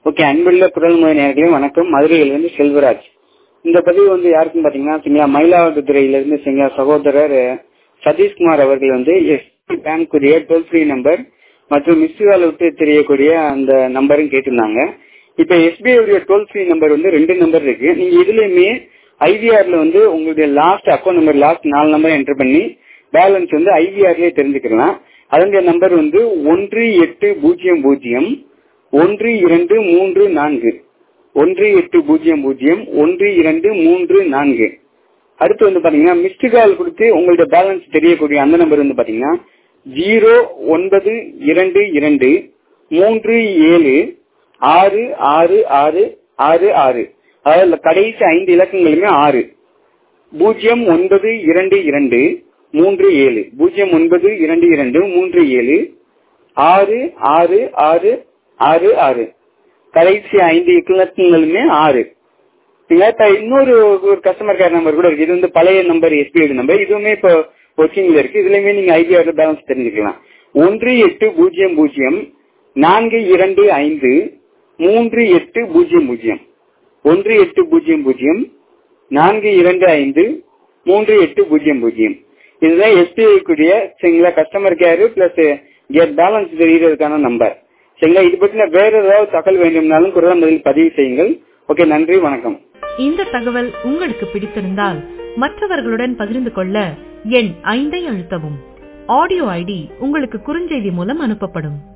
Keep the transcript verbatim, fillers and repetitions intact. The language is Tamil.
ஓகே, அன்புள்ள குரல் மொழி நேயர்களே வணக்கம். மதுரையிலிருந்து செல்வராஜ். இந்த பதிவு வந்து யாருக்குன்னு பாத்தீங்கன்னா சரிங்களா, மயிலாடுதுறையிலிருந்து சரிங்களா சகோதரர் சதீஷ்குமார் அவர்கள் வந்து எஸ்பிஐ பேங்க் உடைய டோல் ஃப்ரீ நம்பர் மற்றும் மிஸ்டு விட்டு தெரியக்கூடிய அந்த நம்பரும் கேட்டிருந்தாங்க. இப்ப எஸ்பிஐ உடைய டோல் ஃப்ரீ நம்பர் வந்து ரெண்டு நம்பர் இருக்கு. நீங்க இதுலயுமே ஐவிஆர்ல வந்து உங்களுடைய லாஸ்ட் அக்கௌண்ட் நம்பர் லாஸ்ட் நாலு நம்பர் என்டர் பண்ணி பேலன்ஸ் வந்து ஐவிஆர்லயே தெரிஞ்சுக்கலாம். அதனுடைய நம்பர் வந்து ஒன்று எட்டு பூஜ்ஜியம் பூஜ்ஜியம் ஒன்று இரண்டு மூன்று நான்கு ஒன்று எட்டு பூஜ்ஜியம் பூஜ்ஜியம் ஒன்று இரண்டு மூன்று நான்கு. அடுத்து வந்து பாத்தீங்கன்னா மிஸ்டு கால் கொடுத்து உங்களுடைய பேலன்ஸ் தெரியக்கூடிய அந்த நம்பர் வந்து பாத்தீங்கன்னா ஜீரோ ஒன்பது இரண்டு இரண்டு மூன்று ஏழு ஆறு ஆறு ஆறு ஆறு ஆறு. அதாவது கடைசி ஐந்து இலக்கங்களுமே ஆறு. பூஜ்ஜியம் ஒன்பது இரண்டு இரண்டு மூன்று ஏழு பூஜ்ஜியம் ஒன்பது இரண்டு இரண்டு மூன்று ஏழு ஆறு ஆறு ஆறு ஆறு ஆறு. கடைசி ஐந்து இலக்கங்களுமே ஆறு. இன்னொரு ஒரு கஸ்டமர் கேர் நம்பர் கூட இருக்கு. இது வந்து பழைய நம்பர், எஸ்பிஐ நம்பர். இதுவுமே இப்போ ஒர்க்கிங்ல இருக்கு. இதுலயுமே நீங்க ஐபிஆர் பேலன்ஸ் தெரிஞ்சுக்கலாம். ஒன்று எட்டு பூஜ்ஜியம் பூஜ்ஜியம் நான்கு இரண்டு ஐந்து மூன்று எட்டு பூஜ்ஜியம் பூஜ்ஜியம் ஒன்று எட்டு பூஜ்ஜியம் பூஜ்ஜியம் நான்கு இரண்டு ஐந்து மூன்று எட்டு பூஜ்ஜியம் பூஜ்ஜியம். இதுதான் எஸ்பிஐ கூடிய சரிங்களா customer care plus get balance தெரியுறதுக்கான நம்பர். சரிங்களா, இது பற்றின வேற ஏதாவது தகவல் வேண்டும்னாலும் குரல் பதில் பதிவு செய்யுங்கள். ஓகே, நன்றி, வணக்கம். இந்த தகவல் உங்களுக்கு பிடித்திருந்தால் மற்றவர்களுடன் பகிர்ந்து கொள்ள எண் ஐந்தை அழுத்தவும். ஆடியோ ஐடி உங்களுக்கு குறுஞ்செய்தி மூலம் அனுப்பப்படும்.